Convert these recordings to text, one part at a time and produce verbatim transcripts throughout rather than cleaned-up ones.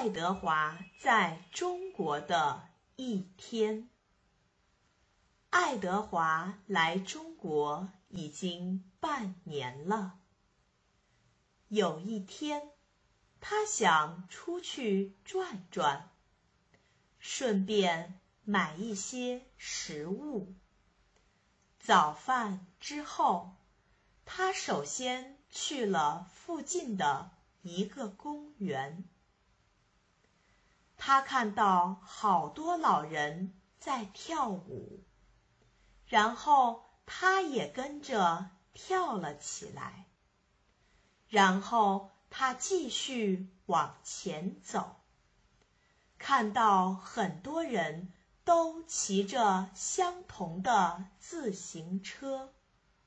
爱德华在中国的一天。爱德华来中国已经半年了。有一天，他想出去转转，顺便买一些食物。早饭之后，他首先去了附近的一个公园。他看到好多老人在跳舞，然后他也跟着跳了起来。然后他继续往前走，看到很多人都骑着相同的自行车。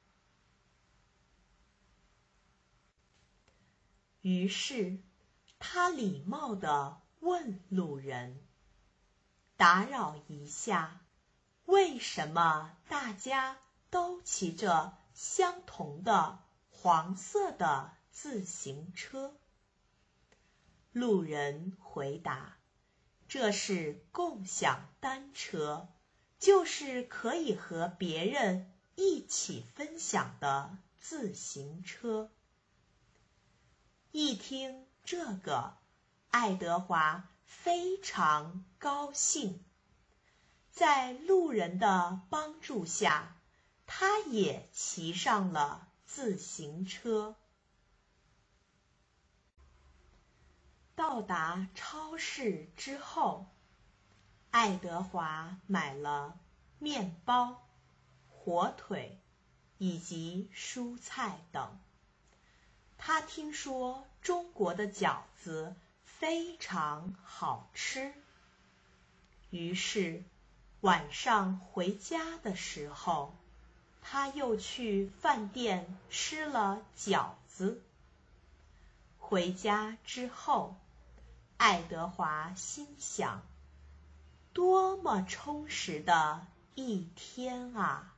于是他礼貌地问路人：“打扰一下，为什么大家都骑着相同的黄色的自行车？”路人回答：“这是共享单车，就是可以和别人一起分享的自行车。”一听这个，爱德华非常高兴。在路人的帮助下，他也骑上了自行车。到达超市之后，爱德华买了面包、火腿以及蔬菜等。他听说中国的饺子非常好吃，于是晚上回家的时候，他又去饭店吃了饺子。回家之后，爱德华心想，多么充实的一天啊！